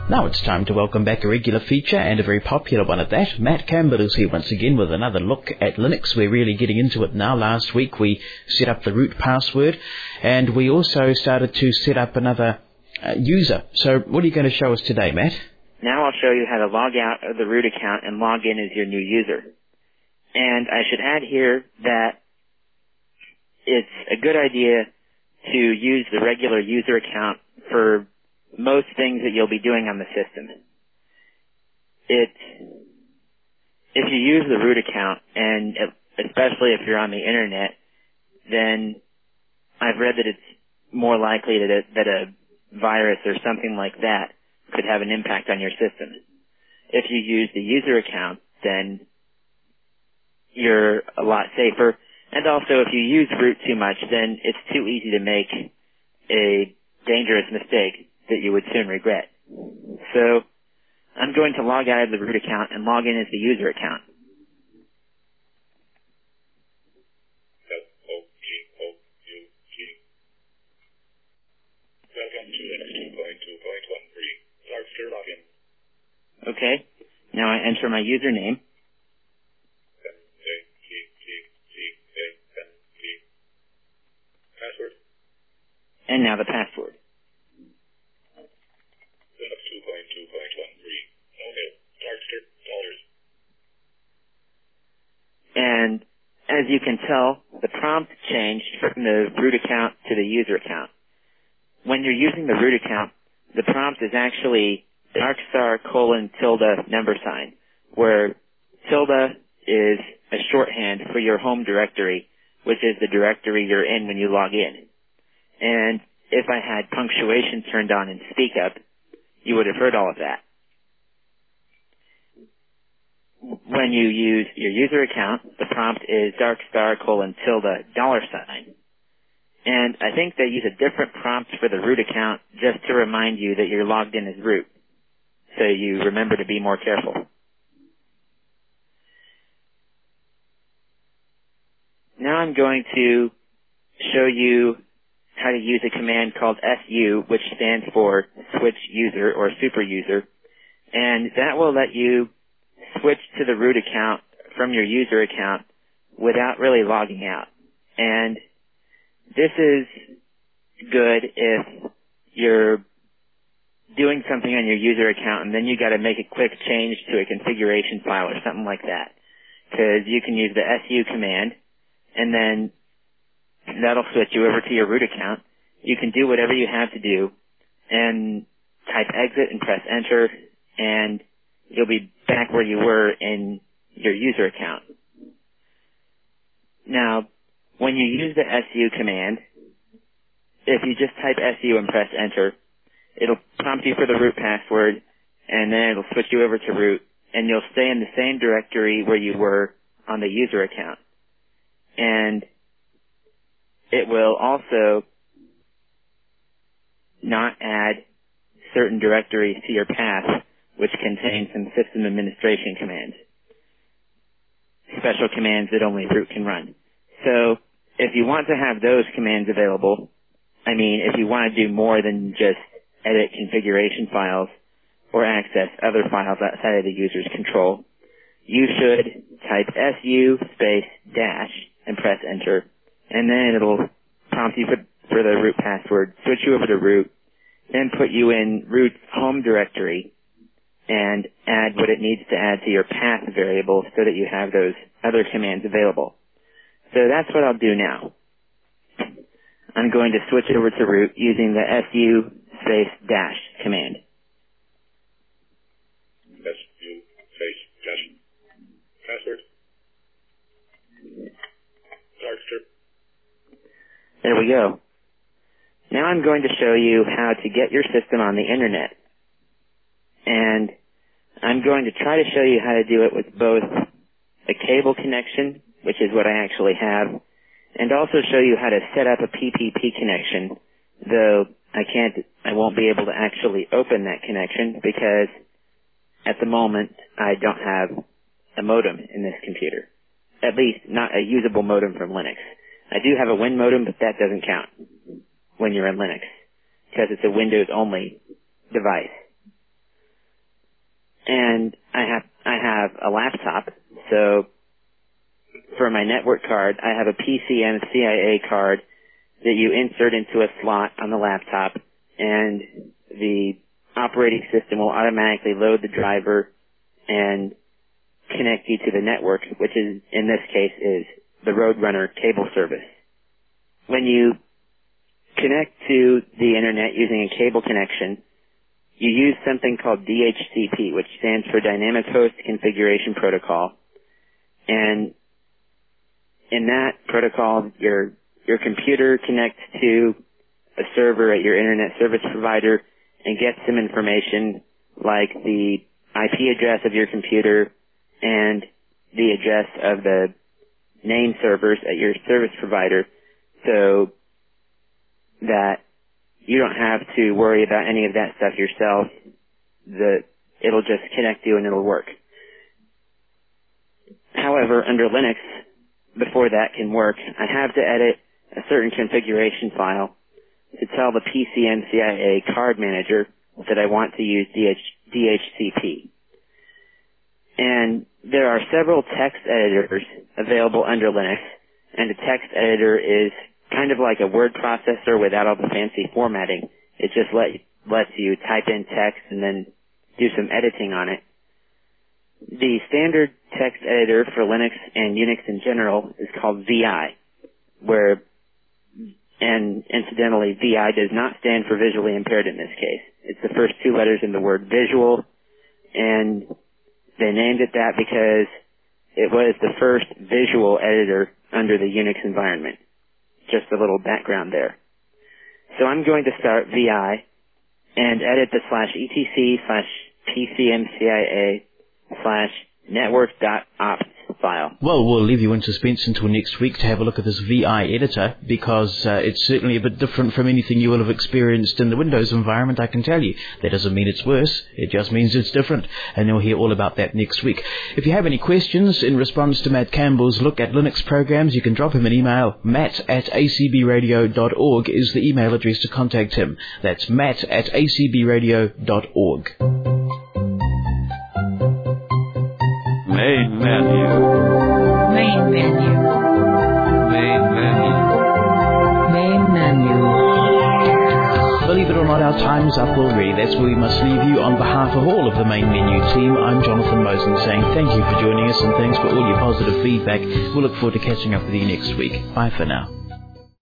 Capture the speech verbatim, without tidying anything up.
Now it's time to welcome back a regular feature, and a very popular one at that. Matt Campbell is here once again with another look at Linux. We're really getting into it now. Last week we set up the root password, and we also started to set up another uh, user. So what are you going to show us today, Matt? Now I'll show you how to log out of the root account and log in as your new user. And I should add here that it's a good idea to use the regular user account for most things that you'll be doing on the system. It, if you use the root account, and especially if you're on the internet, then I've read that it's more likely that a, that a virus or something like that could have an impact on your system. If you use the user account, then you're a lot safer. And also, if you use root too much, then it's too easy to make a dangerous mistake that you would soon regret. So I'm going to log out of the root account and log in as the user account. Welcome to Linux two point two point thirteen. Start your login. Okay. Now I enter my username. Password. And now the password. Linux two point two point thirteen. Okay. Start dollars. And as you can tell, the prompt changed from the root account to the user account. When you're using the root account, the prompt is actually dark star colon tilde number sign, where tilde is a shorthand for your home directory, which is the directory you're in when you log in. And if I had punctuation turned on in Speak Up, you would have heard all of that. When you use your user account, the prompt is dark star colon tilde dollar sign. And I think they use a different prompt for the root account just to remind you that you're logged in as root, so you remember to be more careful. Now I'm going to show you how to use a command called S U, which stands for switch user or super user, and that will let you switch to the root account from your user account without really logging out. And this is good if you're doing something on your user account and then you got to make a quick change to a configuration file or something like that, because you can use the S U command and then that'll switch you over to your root account. You can do whatever you have to do and type exit and press enter, and you'll be back where you were in your user account. Now, when you use the S U command, if you just type S U and press enter, it'll prompt you for the root password, and then it'll switch you over to root, and you'll stay in the same directory where you were on the user account. And it will also not add certain directories to your path, which contain some system administration commands, special commands that only root can run. So if you want to have those commands available, I mean, if you want to do more than just edit configuration files or access other files outside of the user's control, you should type S U space dash and press enter, and then it'll prompt you for, for the root password, switch you over to root, then put you in root's home directory and add what it needs to add to your path variable so that you have those other commands available. So that's what I'll do now. I'm going to switch over to root using the S U space dash command. S U space dash. Password. Darkster. There we go. Now I'm going to show you how to get your system on the internet. And I'm going to try to show you how to do it with both a cable connection, which is what I actually have, and also show you how to set up a P P P connection, though I can't, I won't be able to actually open that connection because at the moment I don't have a modem in this computer. At least not a usable modem from Linux. I do have a Win modem, but that doesn't count when you're in Linux because it's a Windows-only device. and I have I have a laptop. So for my network card, I have a P C M C I A card that you insert into a slot on the laptop, and the operating system will automatically load the driver and connect you to the network, which is, in this case, is the Roadrunner cable service. When you connect to the internet using a cable connection, you use something called D H C P, which stands for Dynamic Host Configuration Protocol. And in that protocol, your your computer connects to a server at your internet service provider and gets some information like the I P address of your computer and the address of the name servers at your service provider, so that you don't have to worry about any of that stuff yourself. The, it'll just connect you and it'll work. However, under Linux, before that can work, I have to edit a certain configuration file to tell the P C M C I A card manager that I want to use D H C P. And there are several text editors available under Linux, and a text editor is kind of like a word processor without all the fancy formatting. It just let, lets you type in text and then do some editing on it. The standard text editor for Linux and Unix in general is called V I, where, and incidentally, V I does not stand for visually impaired in this case. It's the first two letters in the word visual, and they named it that because it was the first visual editor under the Unix environment. Just a little background there. So I'm going to start V I and edit the slash etc slash pcmcia slash network.opt file. Well, we'll leave you in suspense until next week to have a look at this V I editor, because uh, it's certainly a bit different from anything you will have experienced in the Windows environment, I can tell you. That doesn't mean it's worse, it just means it's different, and you'll hear all about that next week. If you have any questions in response to Matt Campbell's look at Linux programs, you can drop him an email. Matt at a c b radio dot org is the email address to contact him. That's matt at a c b radio dot org. Main menu. Main menu. Main menu. Main menu. Believe it or not, our time's up already. That's where we must leave you. On behalf of all of the Main Menu team, I'm Jonathan Mosen saying thank you for joining us and thanks for all your positive feedback. We'll look forward to catching up with you next week. Bye for now.